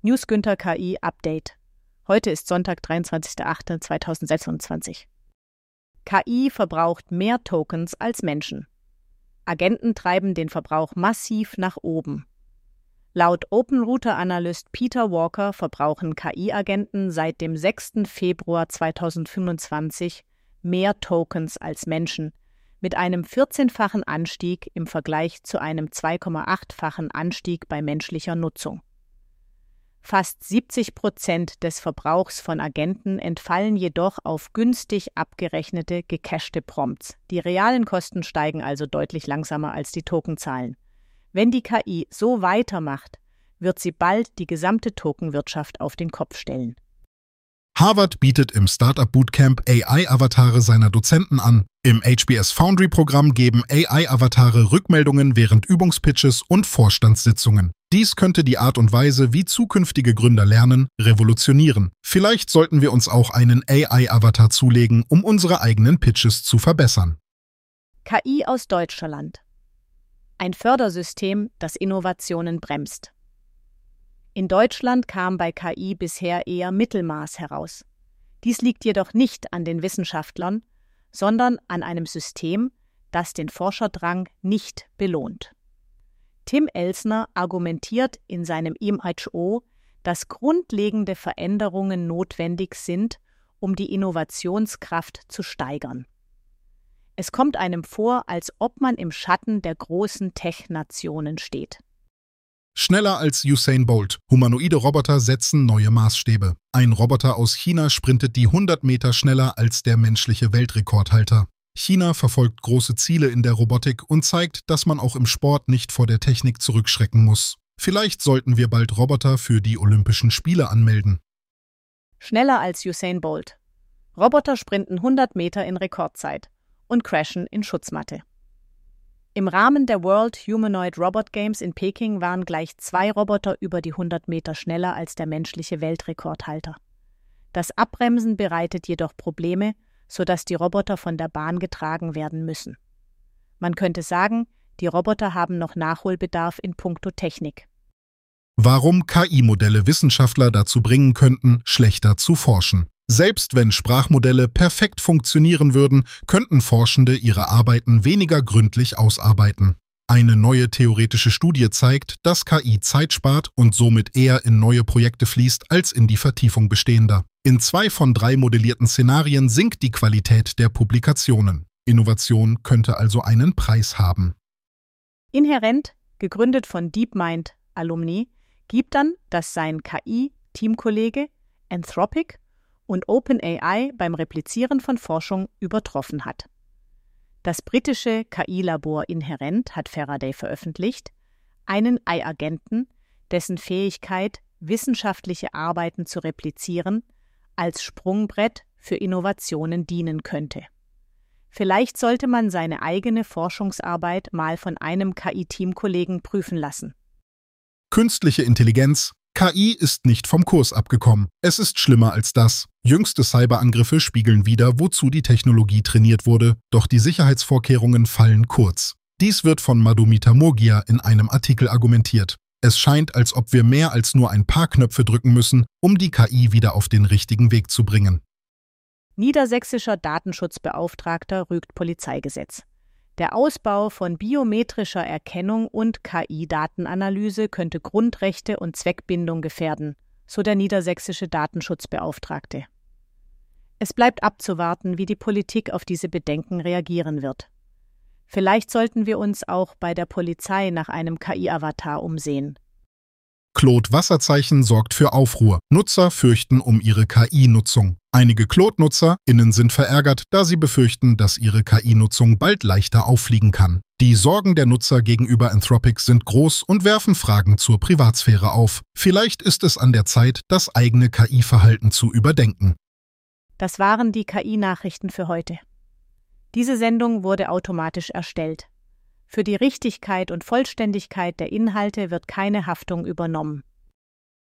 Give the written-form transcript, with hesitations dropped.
News Günther KI Update. Heute ist Sonntag, 23.08.2026. KI verbraucht mehr Tokens als Menschen. Agenten treiben den Verbrauch massiv nach oben. Laut OpenRouter-Analyst Peter Walker verbrauchen KI-Agenten seit dem 6. Februar 2025 mehr Tokens als Menschen, mit einem 14-fachen Anstieg im Vergleich zu einem 2,8-fachen Anstieg bei menschlicher Nutzung. Fast 70% des Verbrauchs von Agenten entfallen jedoch auf günstig abgerechnete, gecachete Prompts. Die realen Kosten steigen also deutlich langsamer als die Tokenzahlen. Wenn die KI so weitermacht, wird sie bald die gesamte Tokenwirtschaft auf den Kopf stellen. Harvard bietet im Startup Bootcamp AI-Avatare seiner Dozenten an. Im HBS Foundry-Programm geben AI-Avatare Rückmeldungen während Übungspitches und Vorstandssitzungen. Dies könnte die Art und Weise, wie zukünftige Gründer lernen, revolutionieren. Vielleicht sollten wir uns auch einen AI-Avatar zulegen, um unsere eigenen Pitches zu verbessern. KI aus Deutschland. Ein Fördersystem, das Innovationen bremst. In Deutschland kam bei KI bisher eher Mittelmaß heraus. Dies liegt jedoch nicht an den Wissenschaftlern, sondern an einem System, das den Forscherdrang nicht belohnt. Tim Elsner argumentiert in seinem IMHO, dass grundlegende Veränderungen notwendig sind, um die Innovationskraft zu steigern. Es kommt einem vor, als ob man im Schatten der großen Tech-Nationen steht. Schneller als Usain Bolt. Humanoide Roboter setzen neue Maßstäbe. Ein Roboter aus China sprintet die 100 Meter schneller als der menschliche Weltrekordhalter. China verfolgt große Ziele in der Robotik und zeigt, dass man auch im Sport nicht vor der Technik zurückschrecken muss. Vielleicht sollten wir bald Roboter für die Olympischen Spiele anmelden. Schneller als Usain Bolt. Roboter sprinten 100 Meter in Rekordzeit und crashen in Schutzmatte. Im Rahmen der World Humanoid Robot Games in Peking waren gleich 2 Roboter über die 100 Meter schneller als der menschliche Weltrekordhalter. Das Abbremsen bereitet jedoch Probleme, sodass die Roboter von der Bahn getragen werden müssen. Man könnte sagen, die Roboter haben noch Nachholbedarf in puncto Technik. Warum KI-Modelle Wissenschaftler dazu bringen könnten, schlechter zu forschen. Selbst wenn Sprachmodelle perfekt funktionieren würden, könnten Forschende ihre Arbeiten weniger gründlich ausarbeiten. Eine neue theoretische Studie zeigt, dass KI Zeit spart und somit eher in neue Projekte fließt als in die Vertiefung bestehender. In 2 von 3 modellierten Szenarien sinkt die Qualität der Publikationen. Innovation könnte also einen Preis haben. Inherent, gegründet von DeepMind Alumni, gibt an, dass sein KI-Teamkollege Anthropic und OpenAI beim Replizieren von Forschung übertroffen hat. Das britische KI-Labor Inherent hat Faraday veröffentlicht, einen AI-Agenten, dessen Fähigkeit, wissenschaftliche Arbeiten zu replizieren, als Sprungbrett für Innovationen dienen könnte. Vielleicht sollte man seine eigene Forschungsarbeit mal von einem KI-Teamkollegen prüfen lassen. Künstliche Intelligenz. KI ist nicht vom Kurs abgekommen. Es ist schlimmer als das. Jüngste Cyberangriffe spiegeln wider, wozu die Technologie trainiert wurde, doch die Sicherheitsvorkehrungen fallen kurz. Dies wird von Madhumita Murgia in einem Artikel argumentiert. Es scheint, als ob wir mehr als nur ein paar Knöpfe drücken müssen, um die KI wieder auf den richtigen Weg zu bringen. Niedersächsischer Datenschutzbeauftragter rügt Polizeigesetz. Der Ausbau von biometrischer Erkennung und KI-Datenanalyse könnte Grundrechte und Zweckbindung gefährden, so der niedersächsische Datenschutzbeauftragte. Es bleibt abzuwarten, wie die Politik auf diese Bedenken reagieren wird. Vielleicht sollten wir uns auch bei der Polizei nach einem KI-Avatar umsehen. Claude-Wasserzeichen sorgt für Aufruhr. Nutzer fürchten um ihre KI-Nutzung. Einige Claude-NutzerInnen sind verärgert, da sie befürchten, dass ihre KI-Nutzung bald leichter auffliegen kann. Die Sorgen der Nutzer gegenüber Anthropic sind groß und werfen Fragen zur Privatsphäre auf. Vielleicht ist es an der Zeit, das eigene KI-Verhalten zu überdenken. Das waren die KI-Nachrichten für heute. Diese Sendung wurde automatisch erstellt. Für die Richtigkeit und Vollständigkeit der Inhalte wird keine Haftung übernommen.